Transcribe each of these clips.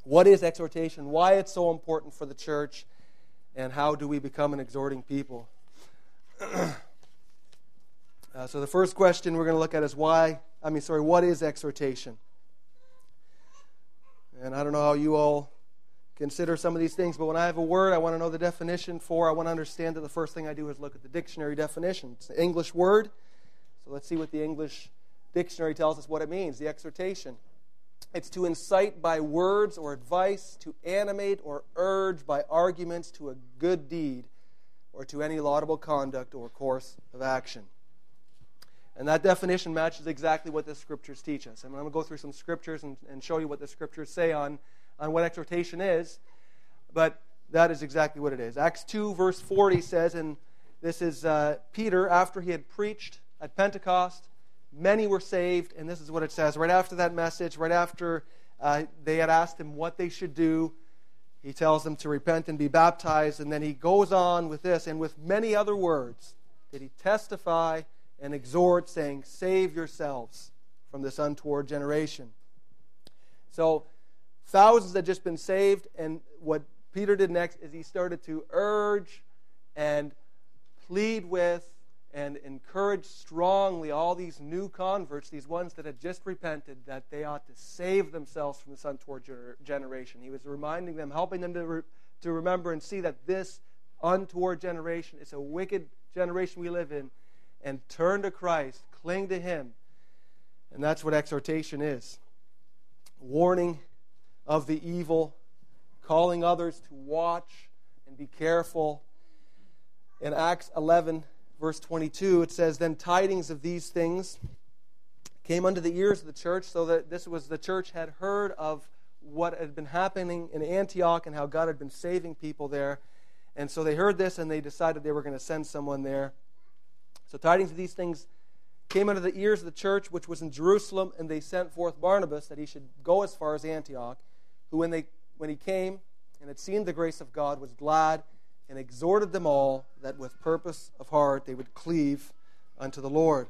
what is exhortation, why it's so important for the church, and how do we become an exhorting people. So the first question we're going to look at is what is exhortation? And I don't know how you all consider some of these things, but when I have a word I want to know the definition for, I want to understand it, the first thing I do is look at the dictionary definition. It's an English word, so let's see what the English dictionary tells us what it means, the exhortation. It's to incite by words or advice, to animate or urge by arguments to a good deed, or to any laudable conduct or course of action. And that definition matches exactly what the Scriptures teach us. And I'm going to go through some Scriptures and show you what the Scriptures say on what exhortation is. But that is exactly what it is. Acts 2, verse 40 says, and this is Peter, after he had preached at Pentecost, many were saved, and this is what it says. Right after that message, right after they had asked him what they should do, he tells them to repent and be baptized, and then he goes on with this, and with many other words did he testify and exhort, saying, save yourselves from this untoward generation. So thousands had just been saved, and what Peter did next is he started to urge and plead with and encourage strongly all these new converts, these ones that had just repented, that they ought to save themselves from this untoward generation. He was reminding them, helping them to remember and see that this untoward generation is a wicked generation we live in, and turn to Christ, cling to Him. And that's what exhortation is. Warning of the evil, calling others to watch and be careful. In Acts 11, verse 22, it says, then tidings of these things came unto the ears of the church, so that the church had heard of what had been happening in Antioch and how God had been saving people there. And so they heard this and they decided they were going to send someone there. So tidings of these things came unto the ears of the church which was in Jerusalem, and they sent forth Barnabas that he should go as far as Antioch, who when he came and had seen the grace of God was glad, and exhorted them all that with purpose of heart they would cleave unto the Lord.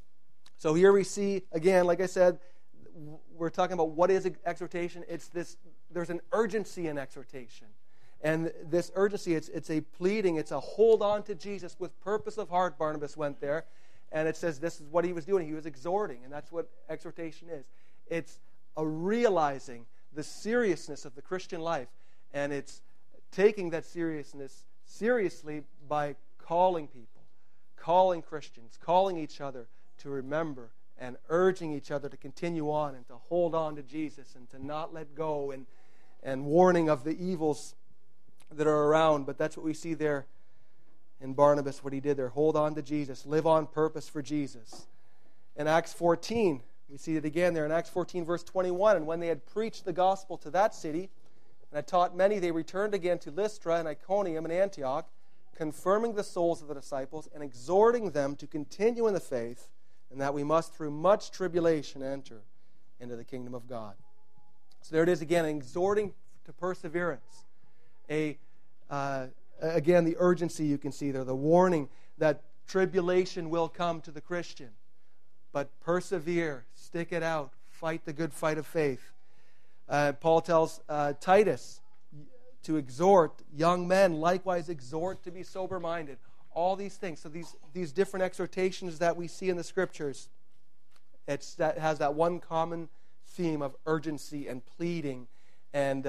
So here we see, again, like I said, we're talking about what is exhortation. It's this, there's an urgency in exhortation. And this urgency, it's a pleading, it's a hold on to Jesus with purpose of heart. Barnabas went there, and it says this is what he was doing. He was exhorting, and that's what exhortation is. It's a realizing the seriousness of the Christian life, and it's taking that seriousness seriously by calling people, calling Christians, calling each other to remember, and urging each other to continue on and to hold on to Jesus and to not let go, and warning of the evils that are around. But that's what we see there in Barnabas, what he did there. Hold on to Jesus. Live on purpose for Jesus. In Acts 14, we see it again there in Acts 14, verse 21. And when they had preached the gospel to that city and had taught many, they returned again to Lystra and Iconium and Antioch, confirming the souls of the disciples and exhorting them to continue in the faith, and that we must through much tribulation enter into the kingdom of God. So there it is again, exhorting to perseverance. Again, the urgency you can see there, the warning that tribulation will come to the Christian. But persevere, stick it out, fight the good fight of faith. Paul tells Titus to exhort young men, likewise exhort to be sober-minded. All these things. So these different exhortations that we see in the Scriptures, that has that one common theme of urgency and pleading, and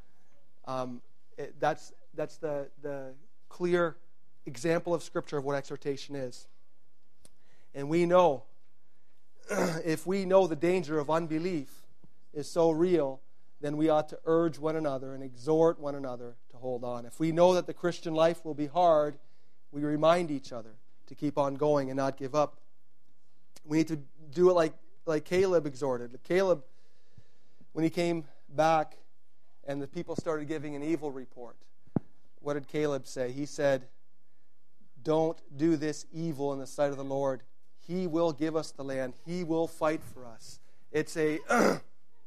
that's the clear example of Scripture of what exhortation is. And we know, if we know the danger of unbelief is so real, then we ought to urge one another and exhort one another to hold on. If we know that the Christian life will be hard, we remind each other to keep on going and not give up. We need to do it like Caleb exhorted. Caleb, when he came back and the people started giving an evil report, what did Caleb say? He said, don't do this evil in the sight of the Lord. He will give us the land. He will fight for us. It's an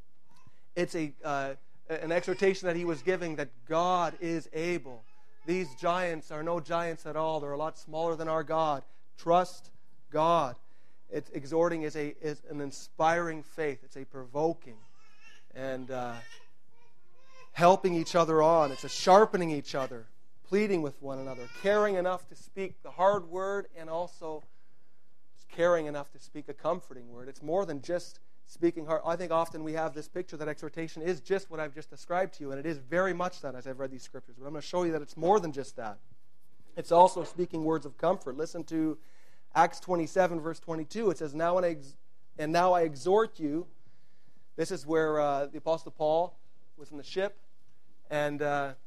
exhortation that he was giving, that God is able. These giants are no giants at all. They're a lot smaller than our God. Trust God. Exhorting is an inspiring faith. It's a provoking. And helping each other on. It's a sharpening each other, pleading with one another, caring enough to speak the hard word and also caring enough to speak a comforting word. It's more than just speaking hard. I think often we have this picture that exhortation is just what I've just described to you, and it is very much that as I've read these scriptures. But I'm going to show you that it's more than just that. It's also speaking words of comfort. Listen to Acts 27, verse 22. It says, now I exhort you. This is where the Apostle Paul was in the ship, and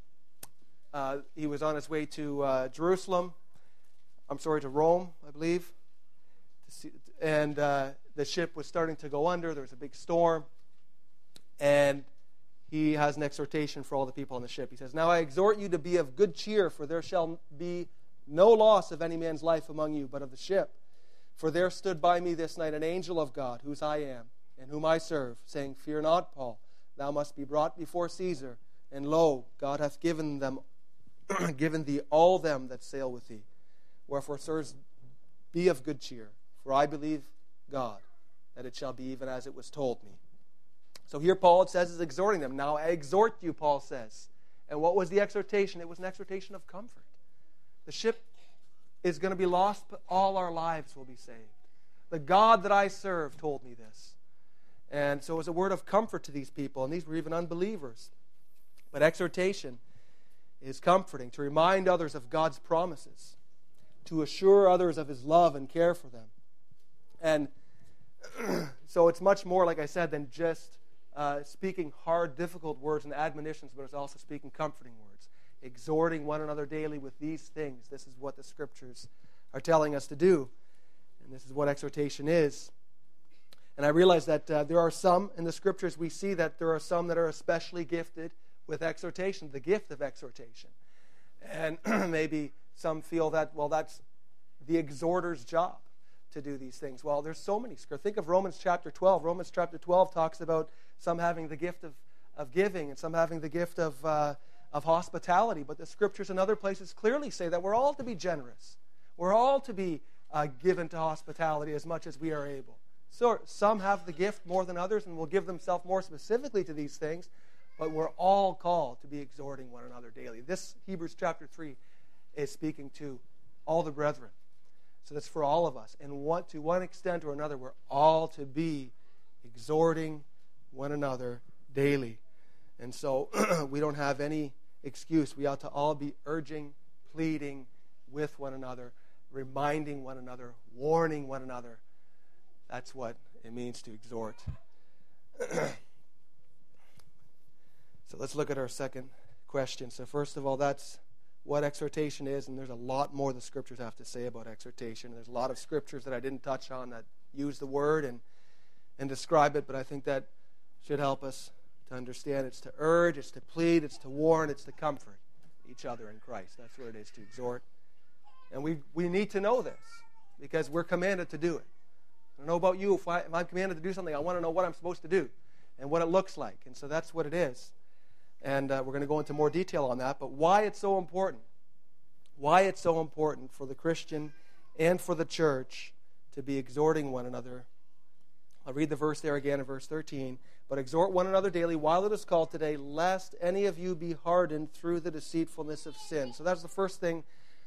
he was on his way to Jerusalem. To Rome, I believe. And the ship was starting to go under. There was a big storm. And he has an exhortation for all the people on the ship. He says, now I exhort you to be of good cheer, for there shall be no loss of any man's life among you, but of the ship. For there stood by me this night an angel of God, whose I am, and whom I serve, saying, fear not, Paul, thou must be brought before Caesar. And lo, God hath given thee all them that sail with thee. Wherefore, sirs, be of good cheer, for I believe God, that it shall be even as it was told me. So here Paul, it says, is exhorting them. Now I exhort you, Paul says. And what was the exhortation? It was an exhortation of comfort. The ship is going to be lost, but all our lives will be saved. The God that I serve told me this. And so it was a word of comfort to these people, and these were even unbelievers. But exhortation is comforting, to remind others of God's promises, to assure others of His love and care for them. And so it's much more, like I said, than just speaking hard, difficult words and admonitions, but it's also speaking comforting words, exhorting one another daily with these things. This is what the Scriptures are telling us to do, and this is what exhortation is. And I realize that there are some in the Scriptures, we see that there are some that are especially gifted with exhortation, the gift of exhortation. And maybe some feel that, well, that's the exhorter's job to do these things. Well, there's so many scriptures. Think of Romans chapter 12. Romans chapter 12 talks about some having the gift of giving and some having the gift of hospitality. But the Scriptures in other places clearly say that we're all to be generous. We're all to be given to hospitality as much as we are able. So some have the gift more than others and will give themselves more specifically to these things, but we're all called to be exhorting one another daily. This Hebrews chapter 3 is speaking to all the brethren. So that's for all of us. And to one extent or another, we're all to be exhorting one another daily. And so we don't have any excuse. We ought to all be urging, pleading with one another, reminding one another, warning one another. That's what it means to exhort. So let's look at our second question. So first of all, that's what exhortation is, and there's a lot more the Scriptures have to say about exhortation. There's a lot of Scriptures that I didn't touch on that use the word and describe it, but I think that should help us to understand. It's to urge, it's to plead, it's to warn, it's to comfort each other in Christ. That's what it is to exhort. And we need to know this because we're commanded to do it. I don't know about you. If I'm commanded to do something, I want to know what I'm supposed to do and what it looks like. And so that's what it is. And we're going to go into more detail on that. But why it's so important. Why it's so important for the Christian and for the church to be exhorting one another. I'll read the verse there again in verse 13. But exhort one another daily while it is called today, lest any of you be hardened through the deceitfulness of sin. So that's the first thing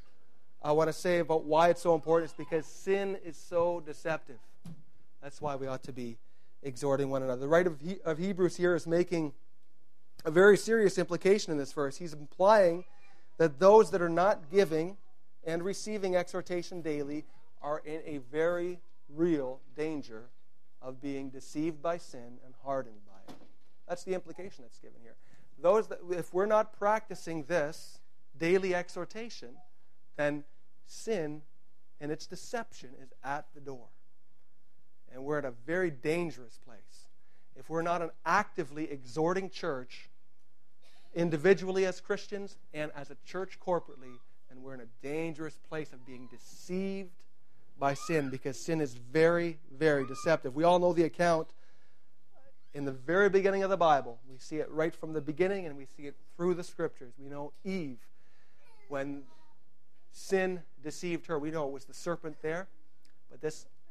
I want to say about why it's so important. Is because sin is so deceptive. That's why we ought to be exhorting one another. The writer of Hebrews here is making a very serious implication in this verse. He's implying that those that are not giving and receiving exhortation daily are in a very real danger of being deceived by sin and hardened by it. That's the implication that's given here. Those that, if we're not practicing this daily exhortation, then sin and its deception is at the door. And we're at a very dangerous place. If we're not actively exhorting church, individually as Christians and as a church corporately, then we're in a dangerous place of being deceived by sin, because sin is very, very deceptive. We all know the account in the very beginning of the Bible. We see it right from the beginning, and we see it through the Scriptures. We know Eve, when sin deceived her, we know it was the serpent there, but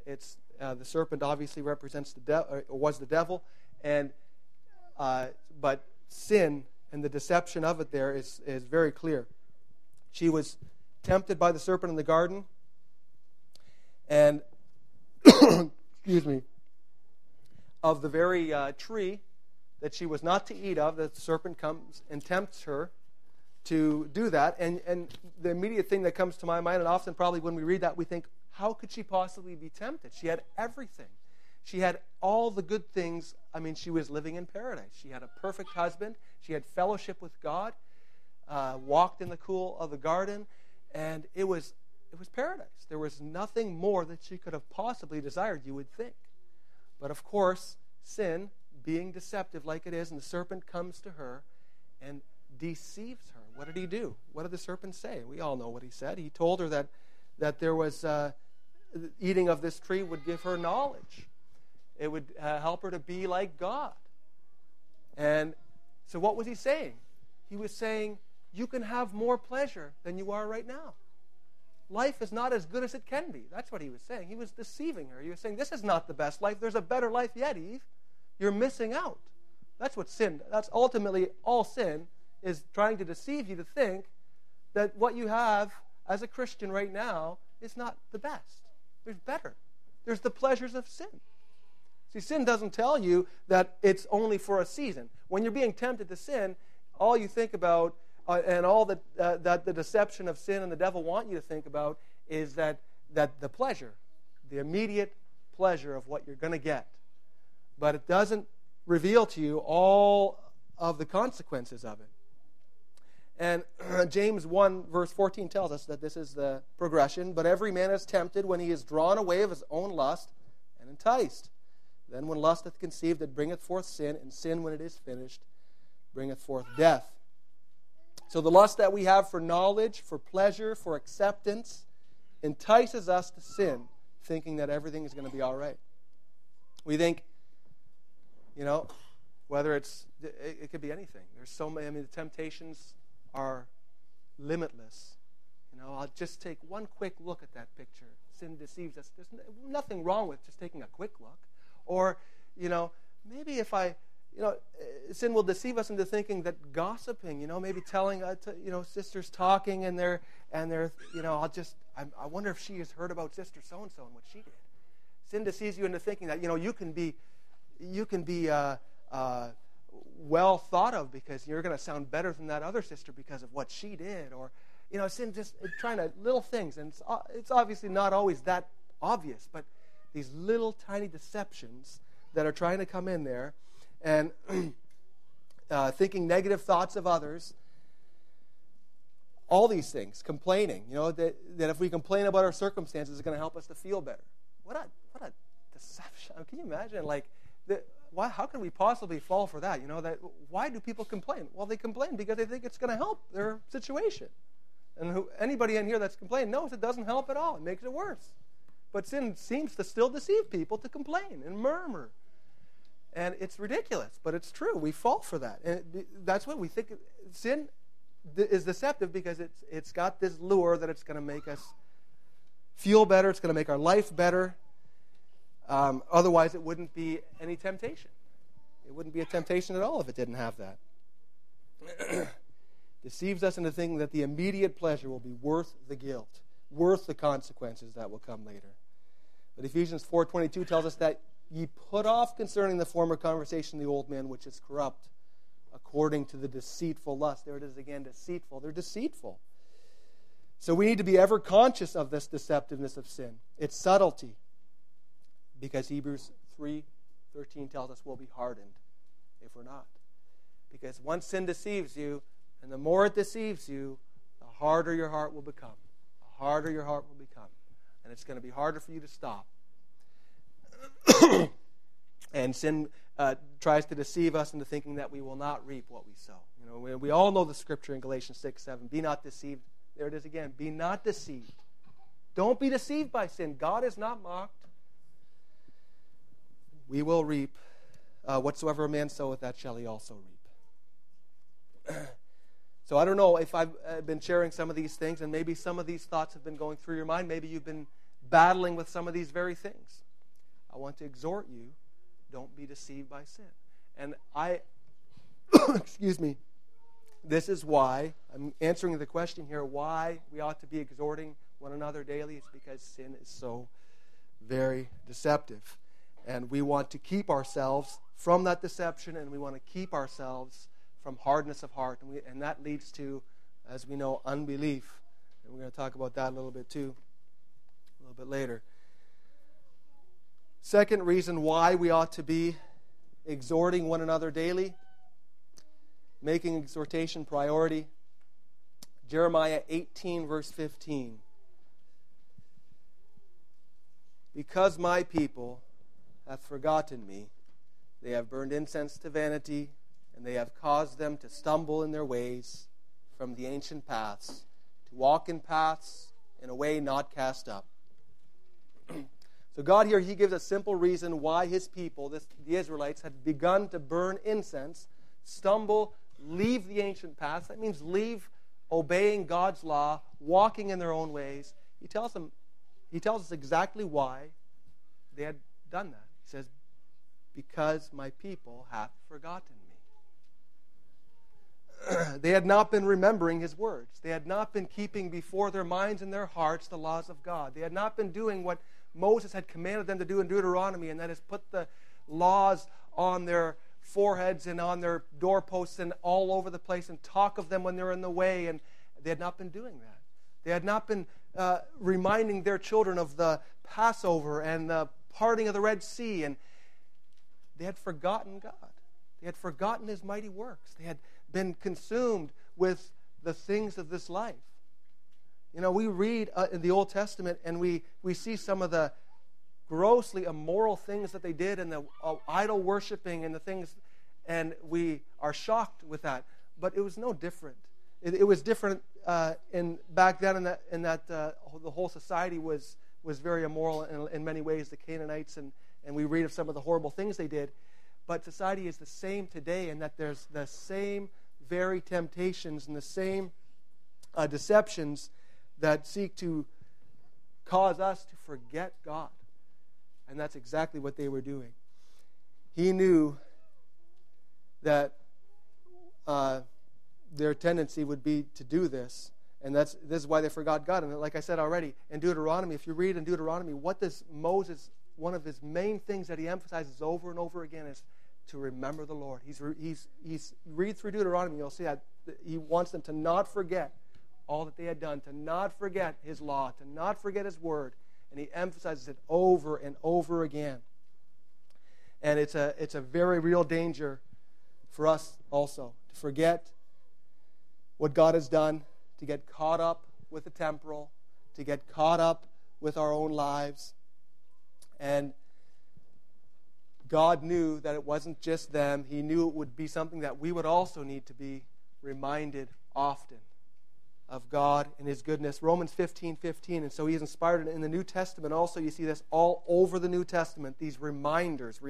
the serpent obviously represents was the devil, and but sin And the deception of it there is very clear. She was tempted by the serpent in the garden, and excuse me, of the very tree that she was not to eat of, that the serpent comes and tempts her to do that. And the immediate thing that comes to my mind, and often probably when we read that, we think, how could she possibly be tempted? She had everything. She had all the good things. I mean, she was living in paradise. She had a perfect husband. She had fellowship with God, walked in the cool of the garden, and it was paradise. There was nothing more that she could have possibly desired, you would think. But of course, sin, being deceptive like it is, and the serpent comes to her and deceives her. What did he do? What did the serpent say? We all know what he said. He told her that there was eating of this tree would give her knowledge. It would help her to be like God. And so what was he saying? He was saying, you can have more pleasure than you are right now. Life is not as good as it can be. That's what he was saying. He was deceiving her. He was saying, this is not the best life. There's a better life yet, Eve. You're missing out. That's what sin, that's ultimately all sin, is trying to deceive you to think that what you have as a Christian right now is not the best. There's better. There's the pleasures of sin. See, sin doesn't tell you that it's only for a season. When you're being tempted to sin, all you think about and all that the deception of sin and the devil want you to think about is that the pleasure, the immediate pleasure of what you're going to get. But it doesn't reveal to you all of the consequences of it. And James 1 verse 14 tells us that this is the progression. But every man is tempted when he is drawn away of his own lust and enticed. Then when lust hath conceived, it bringeth forth sin, and sin, when it is finished, bringeth forth death. So the lust that we have for knowledge, for pleasure, for acceptance, entices us to sin, thinking that everything is going to be all right. We think, whether it could be anything. There's so many, the temptations are limitless. I'll just take one quick look at that picture. Sin deceives us. There's nothing wrong with just taking a quick look. Or, maybe if sin will deceive us into thinking that gossiping, maybe telling, sisters talking and they're, I wonder if she has heard about sister so-and-so and what she did. Sin deceives you into thinking that, you can be well thought of because you're going to sound better than that other sister because of what she did. Or, sin just trying to, little things. And it's obviously not always that obvious, but these little tiny deceptions that are trying to come in there and thinking negative thoughts of others, all these things, complaining, that if we complain about our circumstances, it's going to help us to feel better. What a deception. Can you imagine? How can we possibly fall for that? Why do people complain? Well, they complain because they think it's going to help their situation. And anybody in here that's complaining knows it doesn't help at all. It makes it worse. But sin seems to still deceive people to complain and murmur. And it's ridiculous, but it's true. We fall for that. And that's what we think. Sin is deceptive because it's got this lure that it's going to make us feel better. It's going to make our life better. Otherwise, it wouldn't be any temptation. It wouldn't be a temptation at all if it didn't have that. Deceives us into thinking that the immediate pleasure will be worth the guilt, worth the consequences that will come later. But Ephesians 4:22 tells us that ye put off concerning the former conversation the old man which is corrupt, according to the deceitful lust. There it is again, deceitful. They're deceitful. So we need to be ever conscious of this deceptiveness of sin, its subtlety, because Hebrews 3:13 tells us we'll be hardened if we're not. Because once sin deceives you, and the more it deceives you, the harder your heart will become. The harder your heart will become. And it's going to be harder for you to stop. And sin tries to deceive us into thinking that we will not reap what we sow. We all know the scripture in Galatians 6:7. Be not deceived. There it is again. Be not deceived. Don't be deceived by sin. God is not mocked. We will reap whatsoever a man soweth, that shall he also reap. So I don't know if I've been sharing some of these things, and maybe some of these thoughts have been going through your mind. Maybe you've been battling with some of these very things. I want to exhort you, don't be deceived by sin. And excuse me, This is why, I'm answering the question here, why we ought to be exhorting one another daily. It's because sin is so very deceptive. And we want to keep ourselves from that deception, and we want to keep ourselves from hardness of heart. And that leads to, as we know, unbelief. And we're going to talk about that a little bit too, a little bit later. Second reason why we ought to be exhorting one another daily, making exhortation priority. Jeremiah 18, verse 15. Because my people hath forgotten me, they have burned incense to vanity, and they have caused them to stumble in their ways from the ancient paths, to walk in paths in a way not cast up. So God here, He gives a simple reason why His people, the Israelites, had begun to burn incense, stumble, leave the ancient paths. That means leave obeying God's law, walking in their own ways. He tells us exactly why they had done that. He says, because my people hath forgotten me. They had not been remembering His words. They had not been keeping before their minds and their hearts the laws of God. They had not been doing what Moses had commanded them to do in Deuteronomy, and that is put the laws on their foreheads and on their doorposts and all over the place and talk of them when they're in the way. And they had not been doing that. They had not been reminding their children of the Passover and the parting of the Red Sea. And they had forgotten God. They had forgotten His mighty works. They had been consumed with the things of this life. You know, we read in the Old Testament and we see some of the grossly immoral things that they did and the idol worshiping and the things, and we are shocked with that. But it was no different. It was different back then in that the whole society was very immoral in many ways, the Canaanites, and we read of some of the horrible things they did. But society is the same today in that there's the same very temptations and the same deceptions that seek to cause us to forget God. And that's exactly what they were doing. He knew that their tendency would be to do this. And this is why they forgot God. And like I said already, in Deuteronomy, if you read in Deuteronomy, what does Moses, one of his main things that he emphasizes over and over again is to remember the Lord. He's read through Deuteronomy, you'll see that he wants them to not forget all that they had done, to not forget His law, to not forget His word. And he emphasizes it over and over again. And it's a very real danger for us also to forget what God has done, to get caught up with the temporal, to get caught up with our own lives. And God knew that it wasn't just them. He knew it would be something that we would also need to be reminded often of God and His goodness. Romans 15:15. And so He's inspired in the New Testament also. You see this all over the New Testament, these reminders.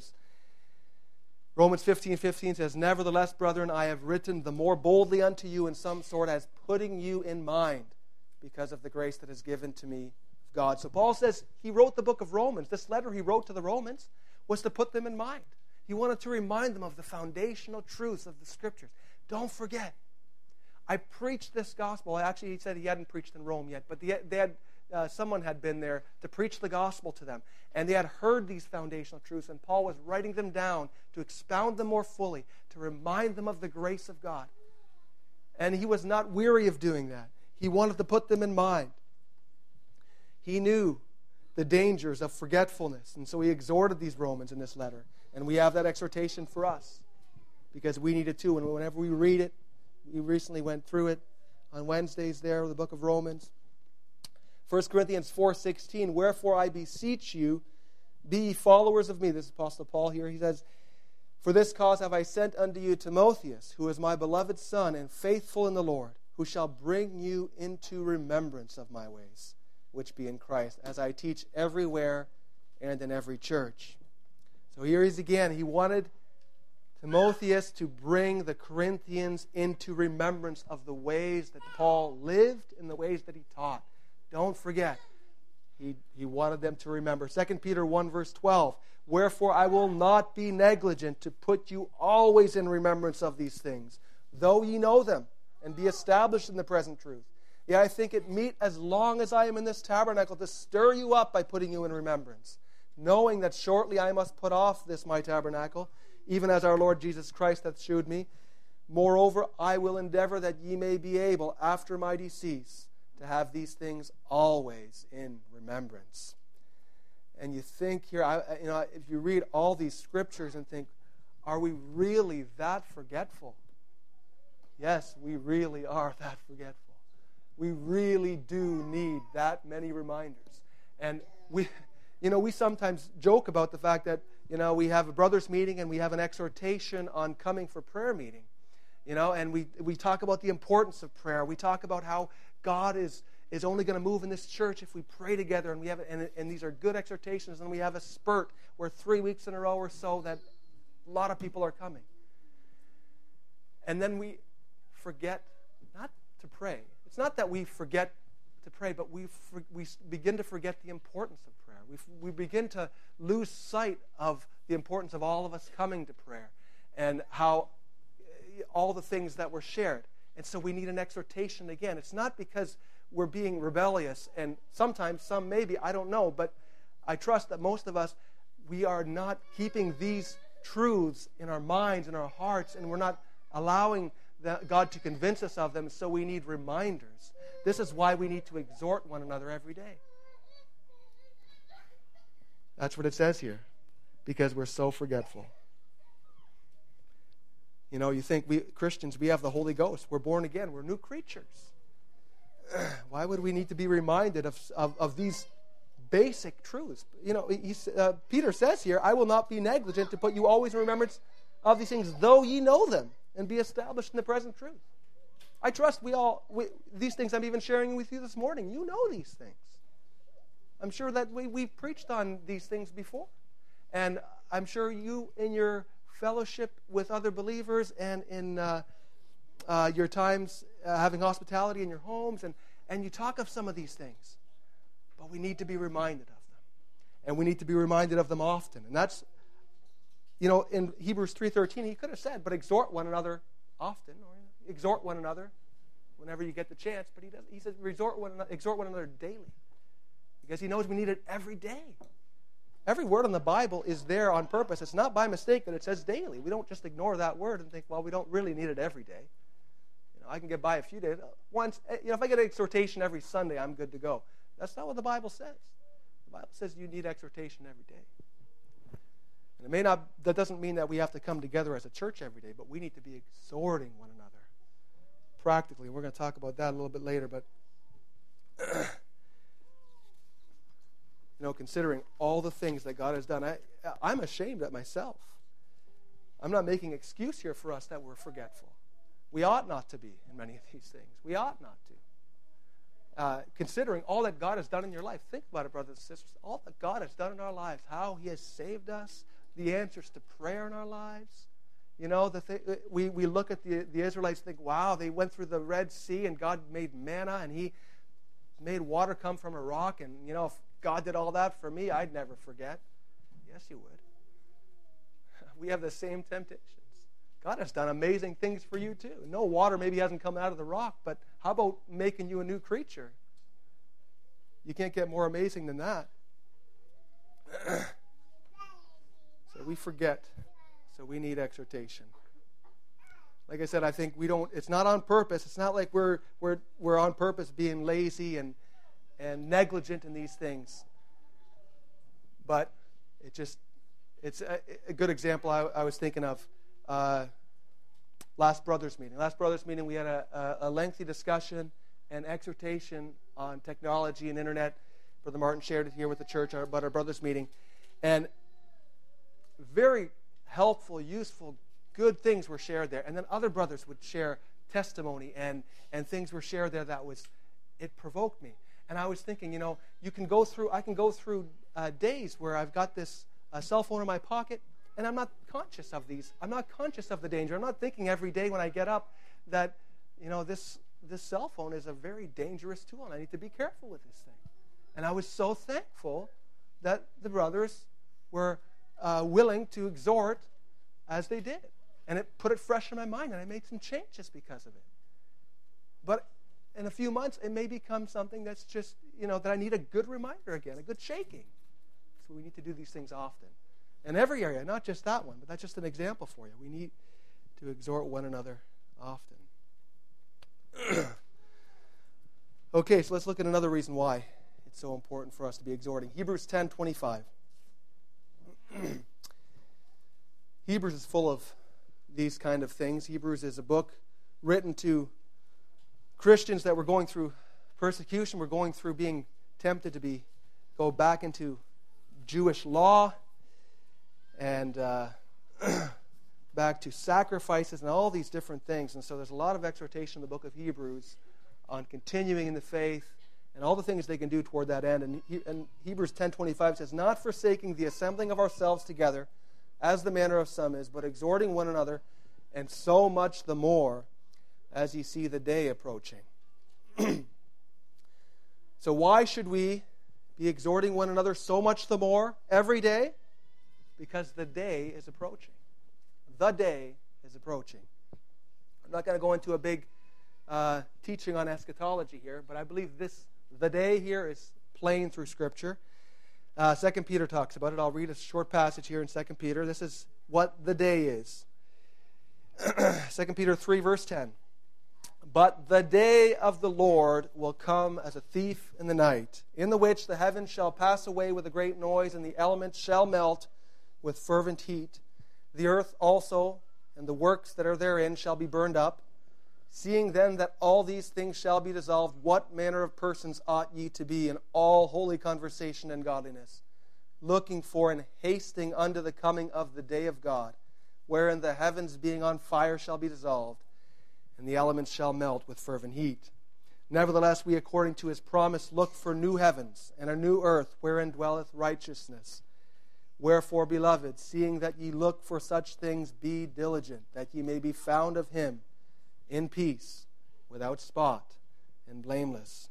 Romans 15:15 says, nevertheless, brethren, I have written the more boldly unto you in some sort as putting you in mind because of the grace that is given to me of God. So Paul says he wrote the book of Romans. This letter he wrote to the Romans was to put them in mind. He wanted to remind them of the foundational truths of the Scriptures. Don't forget. I preached this gospel. Actually, he said he hadn't preached in Rome yet, but someone had been there to preach the gospel to them. And they had heard these foundational truths, and Paul was writing them down to expound them more fully, to remind them of the grace of God. And he was not weary of doing that. He wanted to put them in mind. He knew the dangers of forgetfulness, and so he exhorted these Romans in this letter. And we have that exhortation for us, because we need it too. And whenever we read it, we recently went through it on Wednesdays there, the book of Romans. 1 Corinthians 4:16, wherefore I beseech you, be ye followers of me. This is Apostle Paul here. He says, for this cause have I sent unto you Timotheus, who is my beloved son and faithful in the Lord, who shall bring you into remembrance of my ways, which be in Christ, as I teach everywhere and in every church. So here he is again. He wanted Timotheus to bring the Corinthians into remembrance of the ways that Paul lived and the ways that he taught. Don't forget. He wanted them to remember. 2 Peter 1 verse 12. Wherefore I will not be negligent to put you always in remembrance of these things, though ye know them, and be established in the present truth. Yea, I think it meet as long as I am in this tabernacle to stir you up by putting you in remembrance, knowing that shortly I must put off this my tabernacle, even as our Lord Jesus Christ hath shewed me. Moreover, I will endeavor that ye may be able, after my decease, to have these things always in remembrance. And you think here, if you read all these scriptures and think, are we really that forgetful? Yes, we really are that forgetful. We really do need that many reminders. And we sometimes joke about the fact that, we have a brothers meeting and we have an exhortation on coming for prayer meeting. And we talk about the importance of prayer. We talk about how God is only going to move in this church if we pray together, and these are good exhortations, and we have a spurt where 3 weeks in a row or so that a lot of people are coming. And then we forget not to pray. It's not that we forget to pray, but we begin to forget the importance of prayer. We begin to lose sight of the importance of all of us coming to prayer and how all the things that were shared. And so we need an exhortation again. It's not because we're being rebellious, and sometimes some maybe, I don't know, but I trust that most of us, we are not keeping these truths in our minds and our hearts, and we're not allowing God to convince us of them, so we need reminders. This is why we need to exhort one another every day. That's what it says here, because we're so forgetful. You think we Christians, we have the Holy Ghost. We're born again. We're new creatures. Why would we need to be reminded of these basic truths? Peter says here, I will not be negligent to put you always in remembrance of these things, though ye know them, and be established in the present truth. I trust these things I'm even sharing with you this morning, you know these things. I'm sure that we've preached on these things before. And I'm sure you, in your fellowship with other believers and in your times having hospitality in your homes, and you talk of some of these things. But we need to be reminded of them. And we need to be reminded of them often. And that's, in Hebrews 3:13, he could have said, but exhort one another often, or exhort one another whenever you get the chance. But he doesn't. He says exhort one another daily. Because he knows we need it every day. Every word in the Bible is there on purpose. It's not by mistake that it says daily. We don't just ignore that word and think, well, we don't really need it every day. I can get by a few days. Once, if I get an exhortation every Sunday, I'm good to go. That's not what the Bible says. The Bible says you need exhortation every day. And that doesn't mean that we have to come together as a church every day, but we need to be exhorting one another practically. We're going to talk about that a little bit later, but considering all the things that God has done, I'm ashamed at myself. I'm not making excuse here for us that we're forgetful. We ought not to be in many of these things. We ought not to. Considering all that God has done in your life, think about it, brothers and sisters. All that God has done in our lives, how He has saved us, the answers to prayer in our lives. We look at the Israelites and think, wow, they went through the Red Sea and God made manna and He made water come from a rock. And, if God did all that for me, I'd never forget. Yes, you would. We have the same temptations. God has done amazing things for you too. No, water maybe hasn't come out of the rock, but how about making you a new creature? You can't get more amazing than that. So we forget. So we need exhortation. Like I said, I think it's not on purpose. It's not like we're on purpose being lazy and negligent in these things. But it's a good example I was thinking of. Last brothers meeting. Last brothers meeting, we had a lengthy discussion and exhortation on technology and internet. Brother Martin shared it here with the church about our brothers meeting. And very helpful, useful, good things were shared there. And then other brothers would share testimony and things were shared there it provoked me. And I was thinking, I can go through days where I've got this cell phone in my pocket, and I'm not conscious of these. I'm not conscious of the danger. I'm not thinking every day when I get up that, this cell phone is a very dangerous tool, and I need to be careful with this thing. And I was so thankful that the brothers were willing to exhort as they did. And it put it fresh in my mind, and I made some changes because of it. But in a few months, it may become something that's just, that I need a good reminder again, a good shaking. So we need to do these things often. In every area, not just that one, but that's just an example for you. We need to exhort one another often. Okay, so let's look at another reason why it's so important for us to be exhorting. Hebrews 10:25. Hebrews is full of these kind of things. Hebrews is a book written to Christians that were going through persecution, were going through being tempted to go back into Jewish law and back to sacrifices and all these different things. And so there's a lot of exhortation in the book of Hebrews on continuing in the faith and all the things they can do toward that end. And Hebrews 10:25 says, "Not forsaking the assembling of ourselves together, as the manner of some is, but exhorting one another, and so much the more as ye see the day approaching." So why should we be exhorting one another so much the more every day? Because the day is approaching. The day is approaching. I'm not going to go into a big teaching on eschatology here, but I believe the day here is plain through Scripture. 2 Peter talks about it. I'll read a short passage here in 2 Peter. This is what the day is. 2 Peter 3, verse 10. "But the day of the Lord will come as a thief in the night, in the which the heavens shall pass away with a great noise, and the elements shall melt with fervent heat. The earth also and the works that are therein shall be burned up. Seeing then that all these things shall be dissolved, what manner of persons ought ye to be in all holy conversation and godliness, looking for and hasting unto the coming of the day of God, wherein the heavens being on fire shall be dissolved, and the elements shall melt with fervent heat. Nevertheless, we according to his promise look for new heavens and a new earth, wherein dwelleth righteousness. Wherefore, beloved, seeing that ye look for such things, be diligent, that ye may be found of him in peace, without spot, and blameless."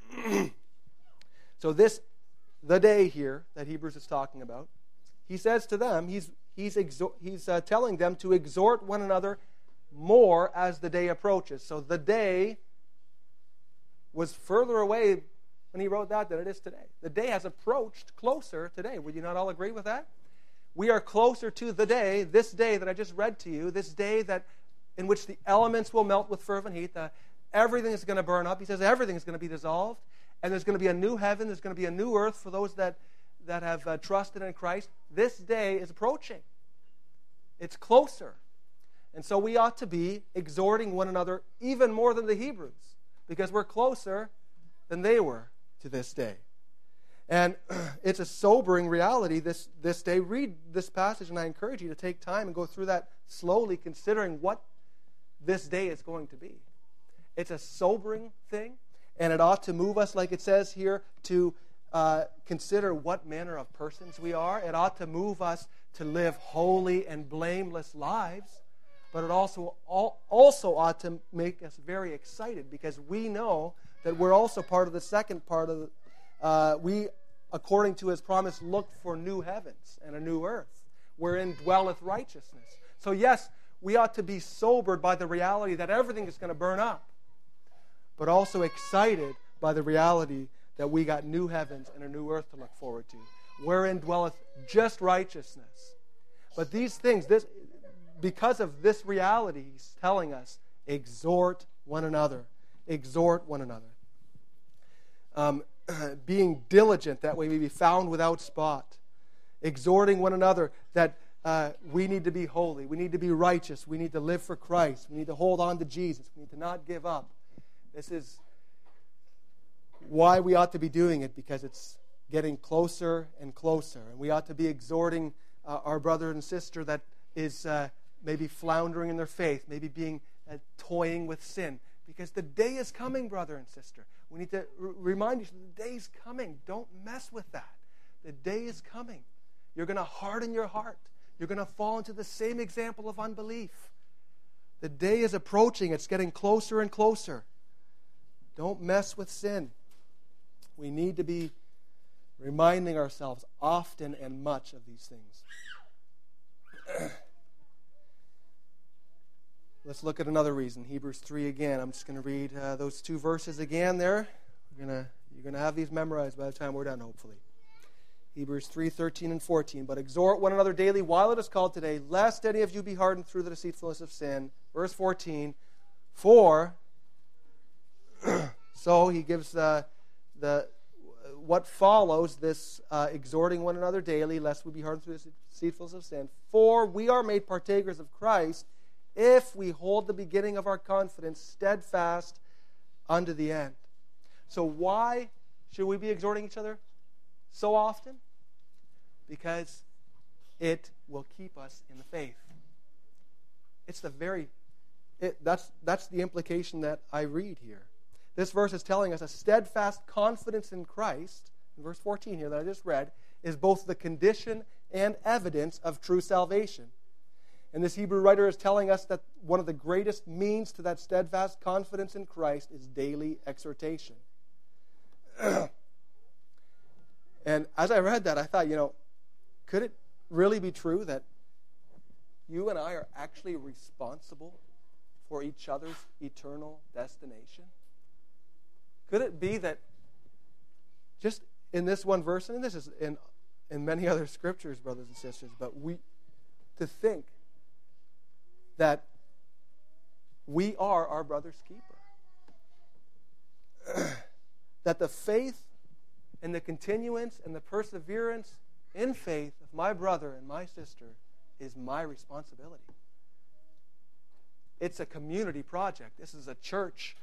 So the day here that Hebrews is talking about, he says to them, he's telling them to exhort one another more as the day approaches. So the day was further away when he wrote that than it is today. The day has approached closer today. Would you not all agree with that? We are closer to the day, this day that I just read to you, this day in which the elements will melt with fervent heat. Everything is going to burn up. He says everything is going to be dissolved. And there's going to be a new heaven. There's going to be a new earth for those that have trusted in Christ. This day is approaching. It's closer. And so we ought to be exhorting one another even more than the Hebrews, because we're closer than they were to this day. And it's a sobering reality this day. Read this passage, and I encourage you to take time and go through that slowly, considering what this day is going to be. It's a sobering thing, and it ought to move us, like it says here, to consider what manner of persons we are. It ought to move us to live holy and blameless lives, but it also ought to make us very excited, because we know that we're also part of the second part of we, according to his promise, look for new heavens and a new earth, wherein dwelleth righteousness. So yes, we ought to be sobered by the reality that everything is going to burn up, but also excited by the reality that we got new heavens and a new earth to look forward to, wherein dwelleth just righteousness. But these things, because of this reality, he's telling us, exhort one another. Exhort one another. Being diligent, that we may be found without spot. Exhorting one another that we need to be holy. We need to be righteous. We need to live for Christ. We need to hold on to Jesus. We need to not give up. This is why we ought to be doing it, because it's getting closer and closer. And we ought to be exhorting our brother and sister that is maybe floundering in their faith, maybe being toying with sin. Because the day is coming, brother and sister. We need to remind you, the day is coming. Don't mess with that. The day is coming. You're going to harden your heart. You're going to fall into the same example of unbelief. The day is approaching. It's getting closer and closer. Don't mess with sin. We need to be reminding ourselves often and much of these things. Let's look at another reason. Hebrews 3 again. I'm just going to read those two verses again there. You're going to have these memorized by the time we're done, hopefully. Hebrews 3:13 and 14. But exhort one another daily while it is called today, lest any of you be hardened through the deceitfulness of sin. Verse 14. For, so he gives what follows this exhorting one another daily, lest we be hardened through the deceitfulness of sin. For we are made partakers of Christ if we hold the beginning of our confidence steadfast unto the end. So why should we be exhorting each other so often? Because it will keep us in the faith. It's that's the implication that I read here. This verse is telling us a steadfast confidence in Christ, in verse 14 here that I just read, is both the condition and evidence of true salvation. And this Hebrew writer is telling us that one of the greatest means to that steadfast confidence in Christ is daily exhortation. And as I read that, I thought, could it really be true that you and I are actually responsible for each other's eternal destination? Could it be that just in this one verse, and this is in many other scriptures, brothers and sisters, but to think that we are our brother's keeper. That the faith and the continuance and the perseverance in faith of my brother and my sister is my responsibility. It's a community project. This is a church.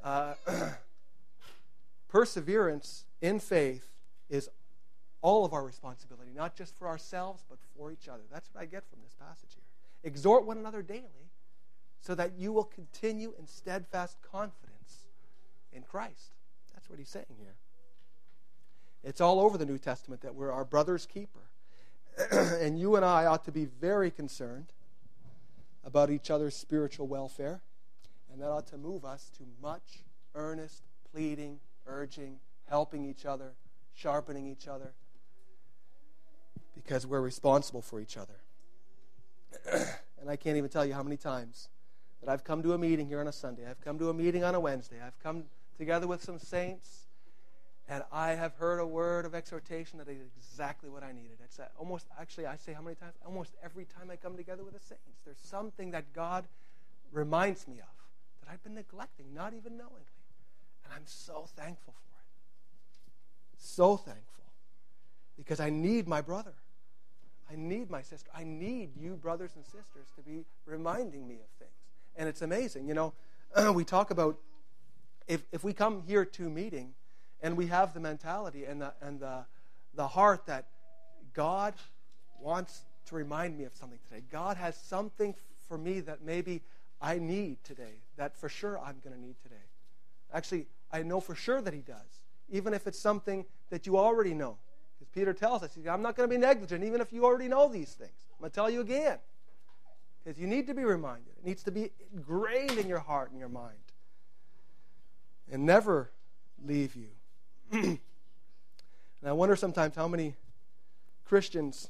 Perseverance in faith is all of our responsibility, not just for ourselves, but for each other. That's what I get from this passage here. Exhort one another daily so that you will continue in steadfast confidence in Christ. That's what he's saying here. It's all over the New Testament that we're our brother's keeper. And you and I ought to be very concerned about each other's spiritual welfare. And that ought to move us to much earnest pleading, urging, helping each other, sharpening each other, because we're responsible for each other. And I can't even tell you how many times that I've come to a meeting here on a Sunday. I've come to a meeting on a Wednesday. I've come together with some saints, and I have heard a word of exhortation that is exactly what I needed. It's almost, actually, I say how many times? Almost every time I come together with the saints. There's something that God reminds me of that I've been neglecting, not even knowingly. And I'm so thankful for it. So thankful. Because I need my brother. I need my sister. I need you, brothers and sisters, to be reminding me of things. And it's amazing. We talk about if we come here to meeting and we have the mentality and the heart that God wants to remind me of something today. God has something for me that maybe I need today, that for sure I'm going to need today. Actually, I know for sure that he does, even if it's something that you already know. Because Peter tells us, I'm not going to be negligent, even if you already know these things. I'm going to tell you again. Because you need to be reminded. It needs to be ingrained in your heart and your mind. And never leave you. And I wonder sometimes how many Christians,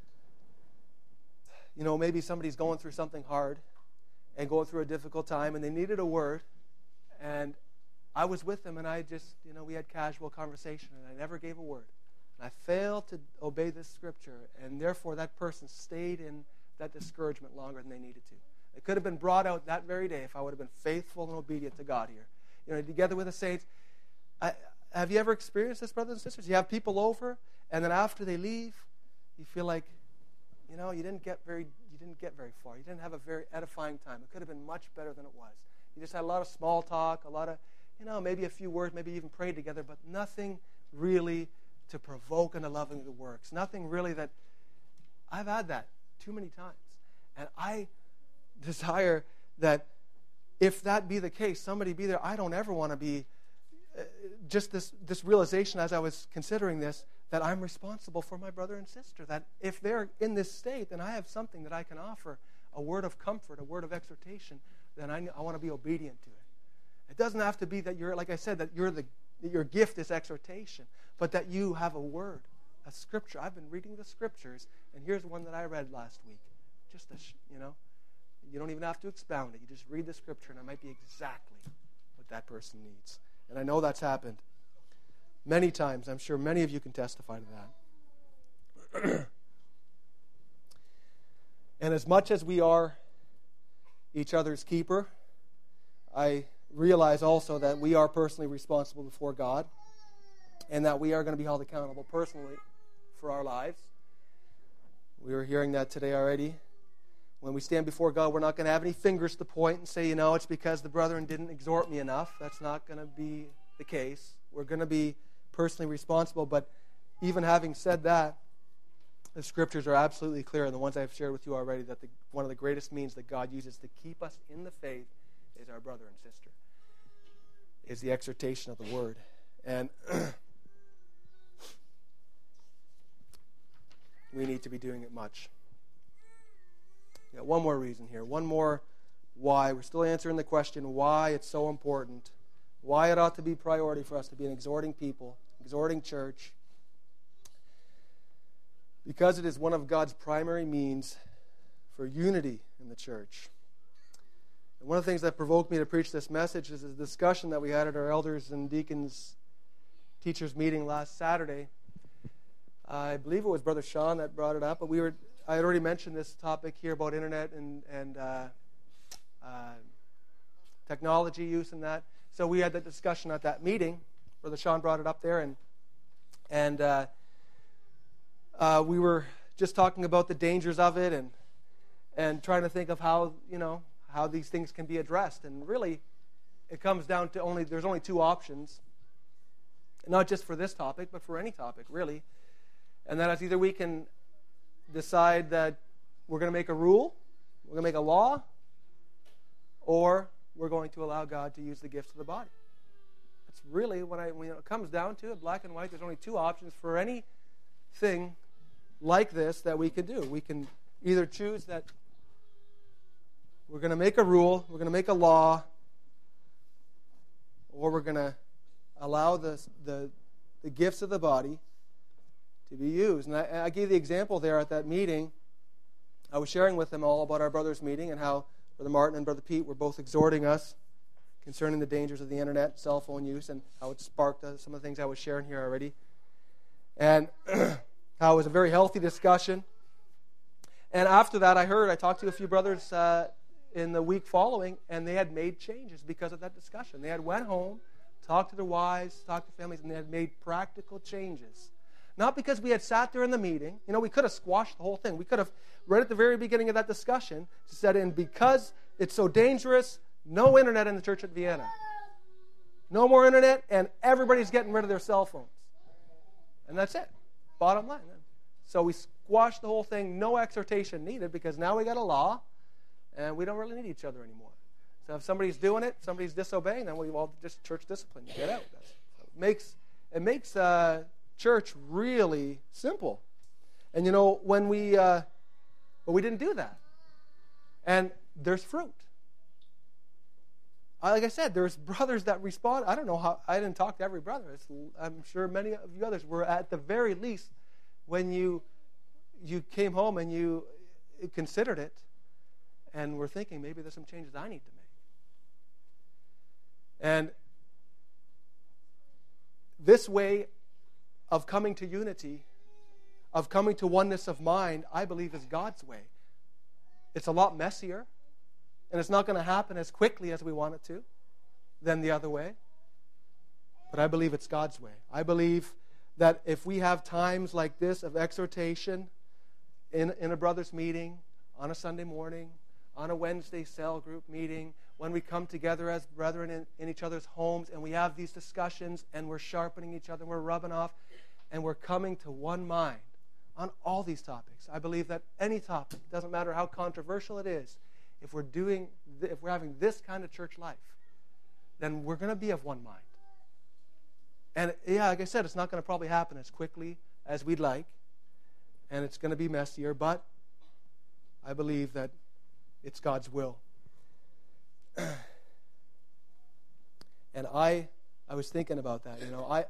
maybe somebody's going through something hard and going through a difficult time, and they needed a word, and I was with them, and I just, we had casual conversation, and I never gave a word. And I failed to obey this scripture, and therefore that person stayed in that discouragement longer than they needed to. It could have been brought out that very day if I would have been faithful and obedient to God here. Together with the saints. Have you ever experienced this, brothers and sisters? You have people over, and then after they leave, you feel like, you didn't get very far. You didn't have a very edifying time. It could have been much better than it was. You just had a lot of small talk, a lot of, maybe a few words, maybe even prayed together, but nothing really to provoke into loving the works. Nothing really that, I've had that too many times. And I desire that if that be the case, somebody be there. I don't ever want to be just this realization as I was considering this, that I'm responsible for my brother and sister, that if they're in this state, then I have something that I can offer, a word of comfort, a word of exhortation, then I want to be obedient to it. It doesn't have to be that you're, like I said, that your gift is exhortation, but that you have a word, a scripture. I've been reading the scriptures, and here's one that I read last week. Just You don't even have to expound it. You just read the Scripture, and it might be exactly what that person needs. And I know that's happened many times. I'm sure many of you can testify to that. And as much as we are each other's keeper, I realize also that we are personally responsible before God, and that we are going to be held accountable personally for our lives. We were hearing that today already. When we stand before God, we're not going to have any fingers to point and say, it's because the brethren didn't exhort me enough. That's not going to be the case. We're going to be personally responsible. But even having said that, the Scriptures are absolutely clear, and the ones I've shared with you already, that one of the greatest means that God uses to keep us in the faith is our brother and sister, is the exhortation of the Word. And we need to be doing it much. One more reason here. One more why. We're still answering the question why it's so important. Why it ought to be priority for us to be an exhorting people, exhorting church. Because it is one of God's primary means for unity in the church. And one of the things that provoked me to preach this message is the discussion that we had at our elders and deacons teachers meeting last Saturday. I believe it was Brother Sean that brought it up, but I had already mentioned this topic here about internet and technology use and that. So we had that discussion at that meeting. Brother Sean brought it up there, and we were just talking about the dangers of it and trying to think of how these things can be addressed. And really, it comes down to there's only two options, not just for this topic, but for any topic, really. And that is either we can decide that we're going to make a rule, we're going to make a law, or we're going to allow God to use the gifts of the body. That's really when it comes down to it, black and white. There's only two options for anything like this that we can do. We can either choose that we're going to make a rule, we're going to make a law, or we're going to allow the gifts of the body to be used. And I gave the example there at that meeting. I was sharing with them all about our brothers' meeting and how Brother Martin and Brother Pete were both exhorting us concerning the dangers of the internet, cell phone use, and how it sparked some of the things I was sharing here already. And how it was a very healthy discussion. And after that, I talked to a few brothers in the week following, and they had made changes because of that discussion. They had went home, talked to their wives, talked to families, and they had made practical changes. Not because we had sat there in the meeting. We could have squashed the whole thing. We could have, right at the very beginning of that discussion, said, and because it's so dangerous, no internet in the church at Vienna. No more internet, and everybody's getting rid of their cell phones. And that's it. Bottom line. So we squashed the whole thing. No exhortation needed, because now we got a law, and we don't really need each other anymore. So if somebody's doing it, somebody's disobeying, then we all just church discipline. You get out. It makes church really simple. And when but we didn't do that. And there's fruit. Like I said, there's brothers that respond. I don't know how. I didn't talk to every brother. I'm sure many of you others were at the very least when you came home and you considered it and were thinking maybe there's some changes I need to make. And this way of coming to unity, of coming to oneness of mind, I believe is God's way. It's a lot messier, and it's not going to happen as quickly as we want it to than the other way. But I believe it's God's way. I believe that if we have times like this of exhortation in a brother's meeting, on a Sunday morning, on a Wednesday cell group meeting, when we come together as brethren in each other's homes and we have these discussions and we're sharpening each other, we're rubbing off, and we're coming to one mind on all these topics. I believe that any topic, doesn't matter how controversial it is, if we're having this kind of church life, then we're going to be of one mind. And like I said, it's not going to probably happen as quickly as we'd like, and it's going to be messier, but I believe that it's God's will. And I was thinking about that.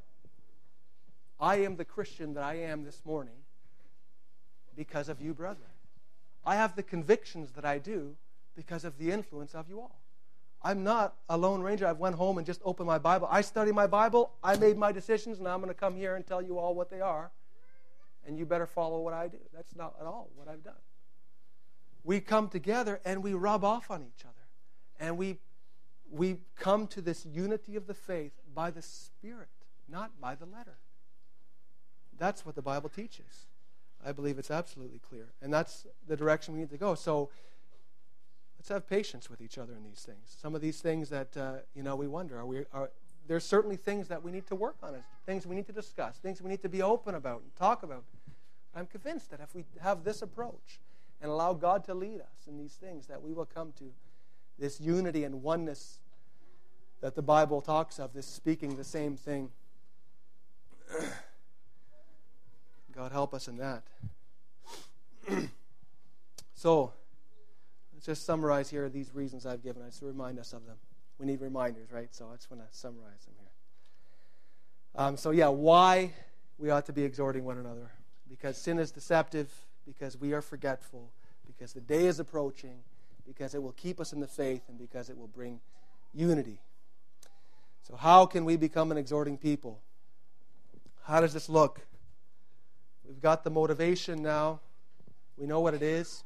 I am the Christian that I am this morning because of you, brethren. I have the convictions that I do because of the influence of you all. I'm not a lone ranger. I've went home and just opened my Bible. I study my Bible. I made my decisions, and I'm going to come here and tell you all what they are, and you better follow what I do. That's not at all what I've done. We come together, and we rub off on each other, and we come to this unity of the faith by the Spirit, not by the letter. That's what the Bible teaches. I believe it's absolutely clear, and that's the direction we need to go. So let's have patience with each other in these things. Some of these things that we wonder, there's certainly things that we need to work on, things we need to discuss, things we need to be open about and talk about. I'm convinced that if we have this approach and allow God to lead us in these things, that we will come to this unity and oneness that the Bible talks of, this speaking the same thing. God help us in that. So, let's just summarize here these reasons I've given. I just remind us of them. We need reminders, right? So I just want to summarize them here. Why we ought to be exhorting one another. Because sin is deceptive, because we are forgetful, because the day is approaching, because it will keep us in the faith, and because it will bring unity. So how can we become an exhorting people? How does this look? We've got the motivation now. We know what it is.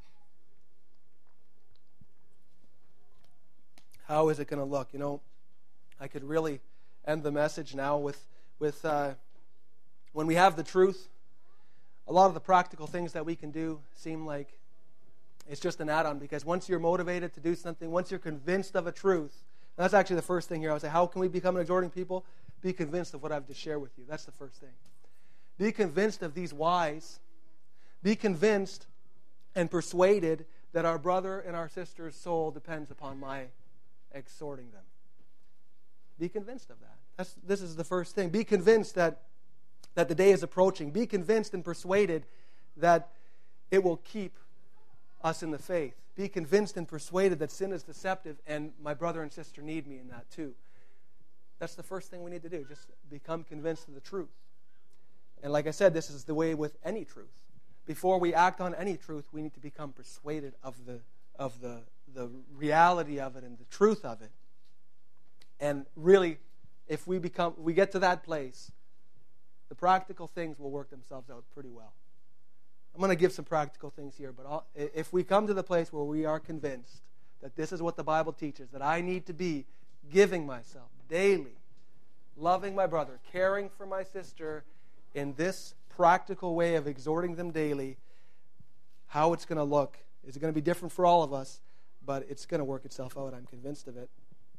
How is it going to look? I could really end the message now with when we have the truth, a lot of the practical things that we can do seem like it's just an add-on, because once you're motivated to do something, once you're convinced of a truth, and that's actually the first thing here. I would say, how can we become an exhorting people? Be convinced of what I've just shared with you. That's the first thing. Be convinced of these whys. Be convinced and persuaded that our brother and our sister's soul depends upon my exhorting them. Be convinced of that. This is the first thing. Be convinced that the day is approaching. Be convinced and persuaded that it will keep us in the faith. Be convinced and persuaded that sin is deceptive, and my brother and sister need me in that too. That's the first thing we need to do. Just become convinced of the truth. And like I said, this is the way with any truth. Before we act on any truth, we need to become persuaded of the reality of it and the truth of it. And really, if we get to that place, the practical things will work themselves out pretty well. I'm going to give some practical things here, but if we come to the place where we are convinced that this is what the Bible teaches, that I need to be giving myself daily, loving my brother, caring for my sister in this practical way of exhorting them daily, how it's going to look is going to be different for all of us, but it's going to work itself out. I'm convinced of it.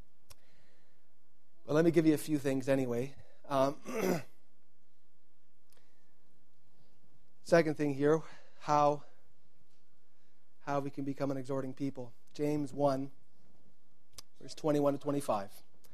Well, let me give you a few things anyway. Second thing here, how we can become an exhorting people. James 1, verse 21 to 25.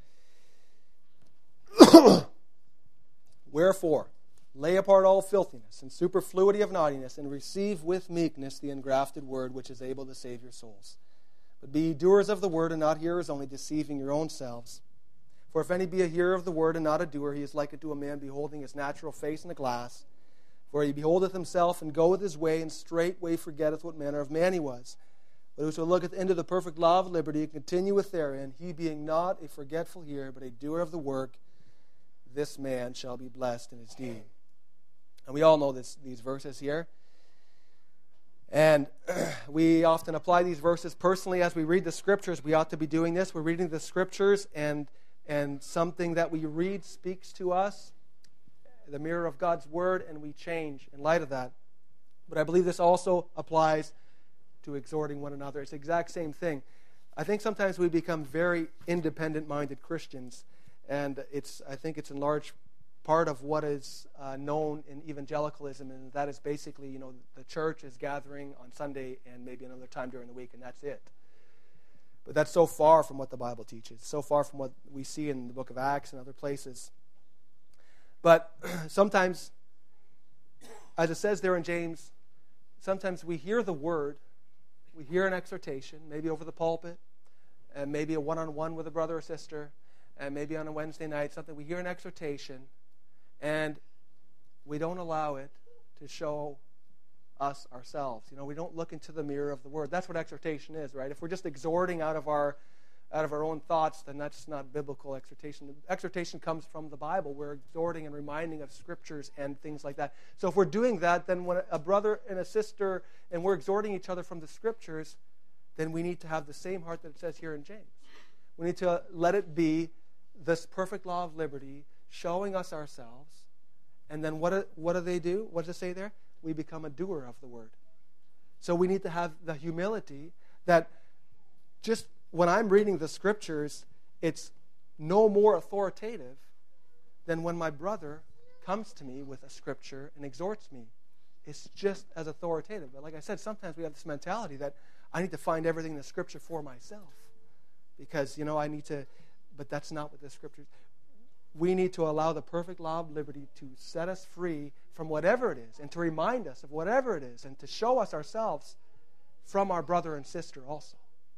Wherefore, lay apart all filthiness and superfluity of naughtiness, and receive with meekness the engrafted word, which is able to save your souls. But be ye doers of the word, and not hearers only, deceiving your own selves. For if any be a hearer of the word, and not a doer, he is like unto a man beholding his natural face in a glass. For he beholdeth himself, and goeth his way, and straightway forgetteth what manner of man he was. But whoso looketh into the perfect law of liberty, and continueth therein, he being not a forgetful hearer, but a doer of the work, this man shall be blessed in his deed. And we all know these verses here. And we often apply these verses personally as we read the Scriptures. We ought to be doing this. We're reading the Scriptures, and something that we read speaks to us, the mirror of God's Word, and we change in light of that. But I believe this also applies to exhorting one another. It's the exact same thing. I think sometimes we become very independent-minded Christians, and I think it's in large part of what is known in evangelicalism, and that is basically, the church is gathering on Sunday and maybe another time during the week, and that's it. But that's so far from what the Bible teaches, so far from what we see in the book of Acts and other places. But sometimes, as it says there in James, sometimes we hear the word, we hear an exhortation, maybe over the pulpit, and maybe a one-on-one with a brother or sister, and maybe on a Wednesday night, something. We hear an exhortation, and we don't allow it to show us ourselves. We don't look into the mirror of the Word. That's what exhortation is, right? If we're just exhorting out of our own thoughts, then that's not biblical exhortation. Exhortation comes from the Bible. We're exhorting and reminding of Scriptures and things like that. So if we're doing that, then when a brother and a sister, and we're exhorting each other from the Scriptures, then we need to have the same heart that it says here in James. We need to let it be this perfect law of liberty, showing us ourselves. And then what do they do? What does it say there? We become a doer of the Word. So we need to have the humility that just when I'm reading the Scriptures, it's no more authoritative than when my brother comes to me with a Scripture and exhorts me. It's just as authoritative. But like I said, sometimes we have this mentality that I need to find everything in the Scripture for myself. Because, I need to, but that's not what the Scriptures. We need to allow the perfect law of liberty to set us free from whatever it is, and to remind us of whatever it is, and to show us ourselves from our brother and sister also.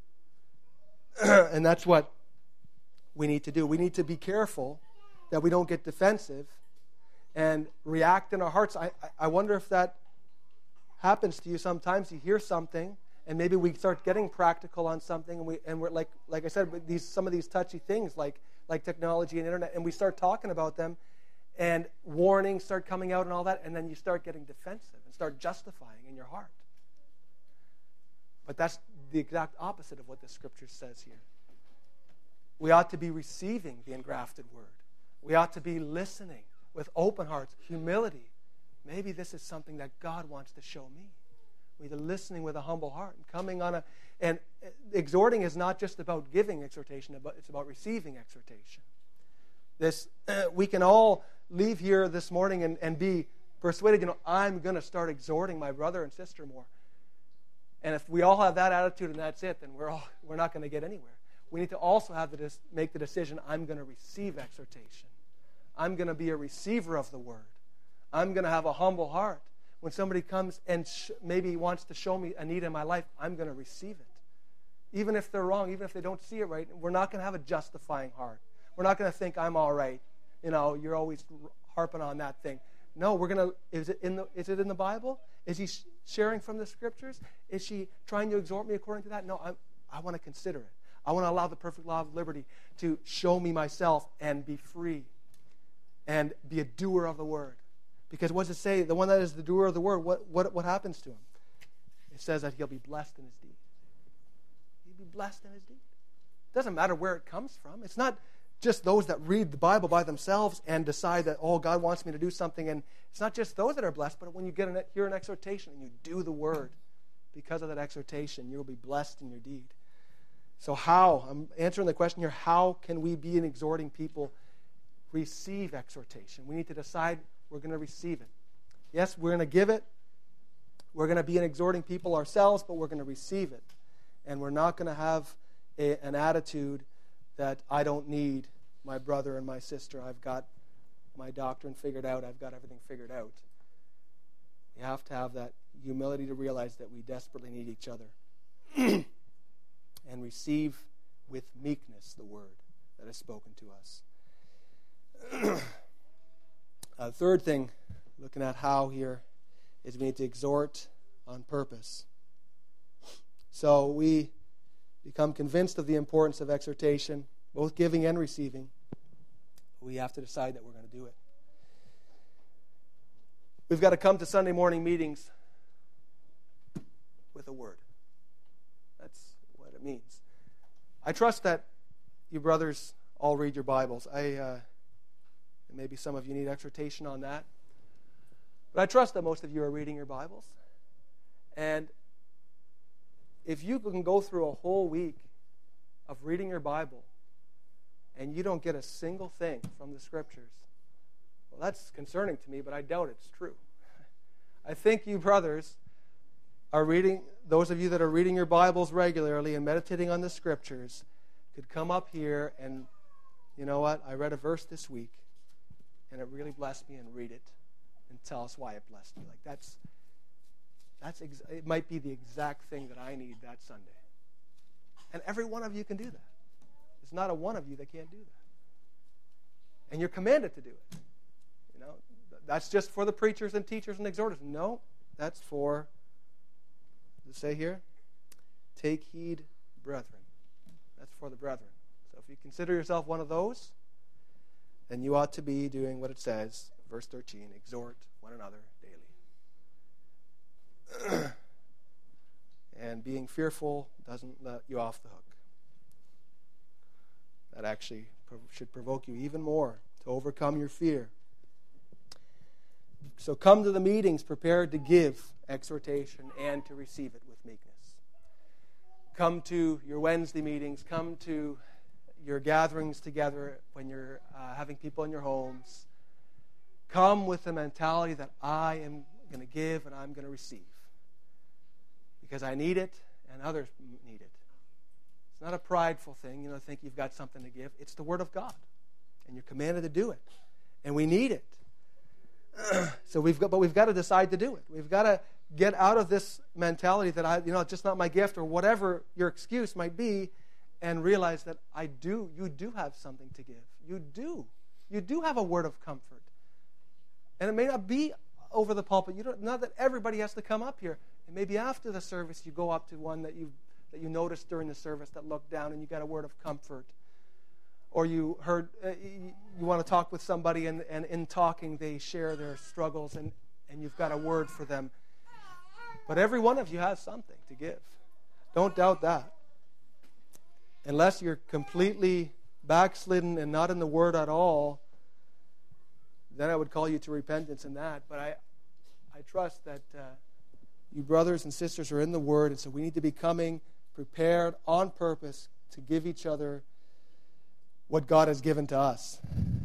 And that's what we need to do. We need to be careful that we don't get defensive and react in our hearts. I wonder if that happens to you sometimes. You hear something, and maybe we start getting practical on something, and we're like I said, with some of these touchy things like technology and internet, and we start talking about them, and warnings start coming out and all that, and then you start getting defensive and start justifying in your heart. But that's the exact opposite of what the Scripture says here. We ought to be receiving the engrafted Word. We ought to be listening with open hearts, humility. Maybe this is something that God wants to show me. We're listening with a humble heart and coming on and exhorting is not just about giving exhortation, but it's about receiving exhortation. We can all leave here this morning and be persuaded, I'm going to start exhorting my brother and sister more. And if we all have that attitude and that's it, then we're not going to get anywhere. We need to also make the decision, I'm going to receive exhortation. I'm going to be a receiver of the Word. I'm going to have a humble heart. When somebody comes and maybe wants to show me a need in my life, I'm going to receive it. Even if they're wrong, even if they don't see it right, we're not going to have a justifying heart. We're not going to think I'm all right. You're always harping on that thing. No, we're going to, is it in the Bible? Is he sharing from the Scriptures? Is she trying to exhort me according to that? No, I want to consider it. I want to allow the perfect law of liberty to show me myself and be free and be a doer of the Word. Because what does it say? The one that is the doer of the Word, what happens to him? It says that he'll be blessed in his deed. He'll be blessed in his deed. It doesn't matter where it comes from. It's not just those that read the Bible by themselves and decide that, God wants me to do something. And it's not just those that are blessed, but when you hear an exhortation and you do the Word, because of that exhortation, you'll be blessed in your deed. So I'm answering the question here, how can we be in exhorting people receive exhortation? We need to decide we're going to receive it. Yes, we're going to give it. We're going to be in exhorting people ourselves, but we're going to receive it. And we're not going to have an attitude that I don't need my brother and my sister. I've got my doctrine figured out. I've got everything figured out. We have to have that humility to realize that we desperately need each other. And receive with meekness the word that is spoken to us. Third thing, looking at how here, is we need to exhort on purpose. So we become convinced of the importance of exhortation, both giving and receiving. We have to decide that we're going to do it. We've got to come to Sunday morning meetings with a word. That's what it means. I trust that you brothers all read your Bibles. Maybe some of you need exhortation on that. But I trust that most of you are reading your Bibles. And if you can go through a whole week of reading your Bible and you don't get a single thing from the Scriptures, well, that's concerning to me, but I doubt it's true. I think you brothers are reading, those of you that are reading your Bibles regularly and meditating on the Scriptures, could come up here and, you know what, I read a verse this week, and it really blessed me, and read it and tell us why it blessed me. Like it might be the exact thing that I need that Sunday. And every one of you can do that. There's not a one of you that can't do that. And you're commanded to do it. That's just for the preachers and teachers and exhorters. No, That's for, does it say here? Take heed, brethren. That's for the brethren. So if you consider yourself one of those, then you ought to be doing what it says, verse 13, exhort one another daily. And being fearful doesn't let you off the hook. That actually should provoke you even more to overcome your fear. So come to the meetings prepared to give exhortation and to receive it with meekness. Come to your Wednesday meetings. Come to your gatherings together when you're having people in your homes. Come with the mentality that I am going to give and I'm going to receive. Because I need it and others need it. It's not a prideful thing, think you've got something to give. It's the Word of God. And you're commanded to do it. And we need it. So we've got to decide to do it. We've got to get out of this mentality that it's just not my gift or whatever your excuse might be, and realize that you do have something to give. You do have a word of comfort. And it may not be over the pulpit. Not that everybody has to come up here. And maybe after the service you go up to one that you noticed during the service that looked down and you got a word of comfort. Or you heard, you want to talk with somebody and in talking they share their struggles and you've got a word for them. But every one of you has something to give. Don't doubt that. Unless you're completely backslidden and not in the Word at all, then I would call you to repentance in that. But I trust that you brothers and sisters are in the Word, and so we need to be coming prepared on purpose to give each other what God has given to us.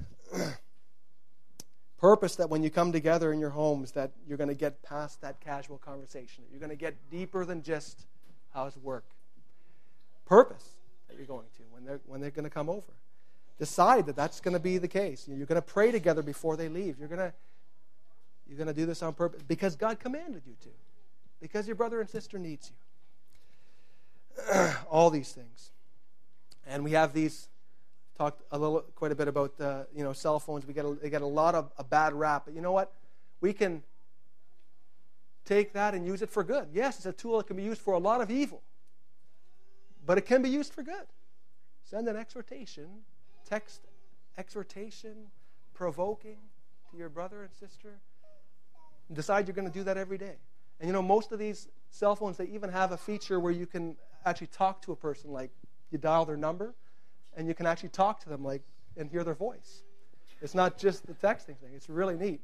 Purpose that when you come together in your homes that you're going to get past that casual conversation. You're going to get deeper than just how's work. Purpose that you're going to when they're going to come over. Decide that that's going to be the case. You're going to pray together before they leave. You're going to do this on purpose because God commanded you to. Because your brother and sister needs you. All these things. And we have these talked quite a bit about cell phones. They get a lot of a bad rap. But you know what? We can take that and use it for good. Yes, it's a tool that can be used for a lot of evil. But it can be used for good. Send an exhortation, text exhortation, provoking to your brother and sister. And decide you're going to do that every day. And most of these cell phones, they even have a feature where you can actually talk to a person, like you dial their number, and you can actually talk to them and hear their voice. It's not just the texting thing. It's really neat.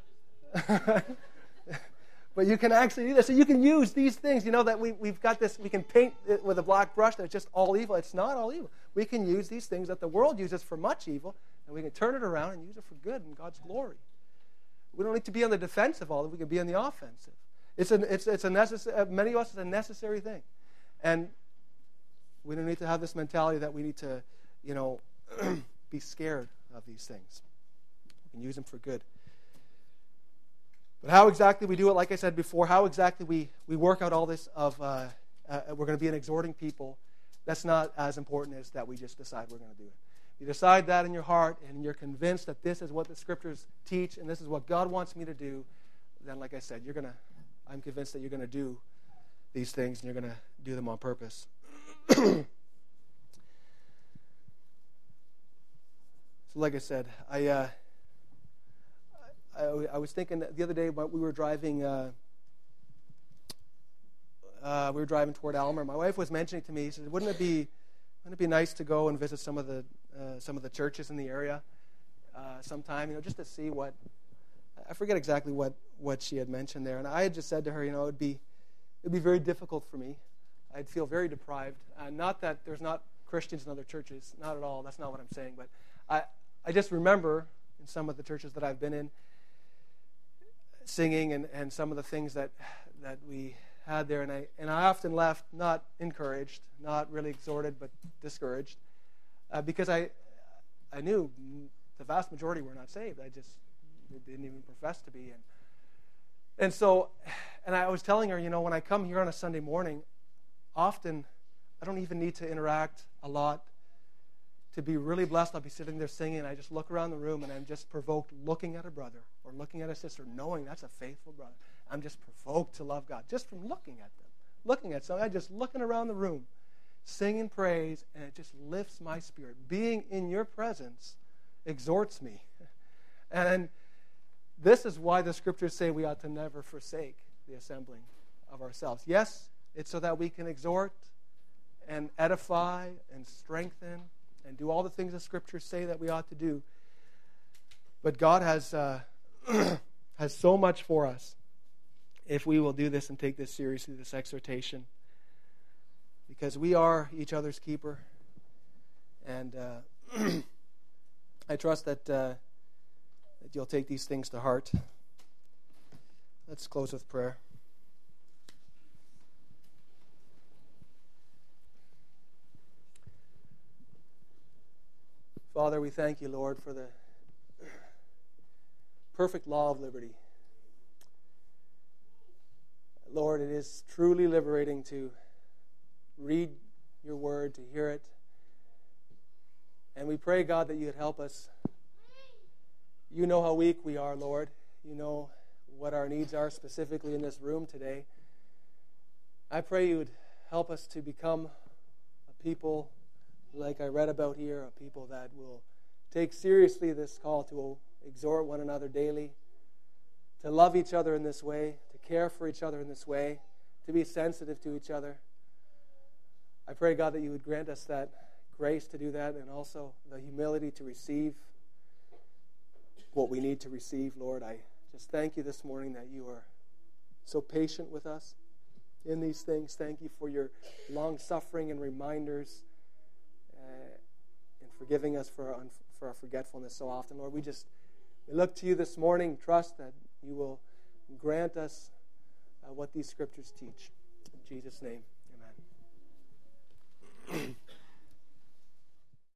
But you can actually do this. So you can use these things. That we've got this. We can paint it with a black brush that's just all evil. It's not all evil. We can use these things that the world uses for much evil, and we can turn it around and use it for good and God's glory. We don't need to be on the defensive all. We can be on the offensive. It's a necessary. Many of us, it's a necessary thing, and we don't need to have this mentality that we need to, be scared of these things. We can use them for good. But how exactly we do it, like I said before, how exactly we work out all this of we're going to be an exhorting people, that's not as important as that we just decide we're going to do it. You decide that in your heart and you're convinced that this is what the Scriptures teach and this is what God wants me to do, then like I said, I'm convinced that you're going to do these things and you're going to do them on purpose. So like I said, I was thinking that the other day when we were driving toward Aylmer. My wife was mentioning to me, she said, wouldn't it be nice to go and visit some of the churches in the area sometime, just to see what, I forget exactly what she had mentioned there. And I had just said to her, it'd be very difficult for me. I'd feel very deprived. Not that there's not Christians in other churches, not at all. That's not what I'm saying. But I just remember in some of the churches that I've been in, singing and some of the things that we had there, and I often left not encouraged, not really exhorted, but discouraged, because I knew the vast majority were not saved. I just didn't even profess to be, and I was telling her, when I come here on a Sunday morning, often I don't even need to interact a lot to be really blessed. I'll be sitting there singing, and I just look around the room, and I'm just provoked looking at a brother or looking at a sister, knowing that's a faithful brother. I'm just provoked to love God just from looking at them. Looking at something, just looking around the room, singing praise, and it just lifts my spirit. Being in your presence exhorts me. And this is why the scriptures say we ought to never forsake the assembling of ourselves. Yes, it's so that we can exhort and edify and strengthen and do all the things the scriptures say that we ought to do. But God has has so much for us if we will do this and take this seriously, this exhortation, because we are each other's keeper. And I trust that you'll take these things to heart. Let's close with prayer. Father, we thank you, Lord, for the perfect law of liberty. Lord, it is truly liberating to read your word, to hear it. And we pray, God, that you would help us. You know how weak we are, Lord. You know what our needs are specifically in this room today. I pray you would help us to become a people like I read about here, a people that will take seriously this call to exhort one another daily, to love each other in this way, to care for each other in this way, to be sensitive to each other. I pray, God, that you would grant us that grace to do that, and also the humility to receive what we need to receive. Lord, I just thank you this morning that you are so patient with us in these things. Thank you for your long-suffering and reminders and forgiving us for our forgetfulness so often. Lord, we look to you this morning, trust that you will grant us what these scriptures teach. In Jesus' name, amen.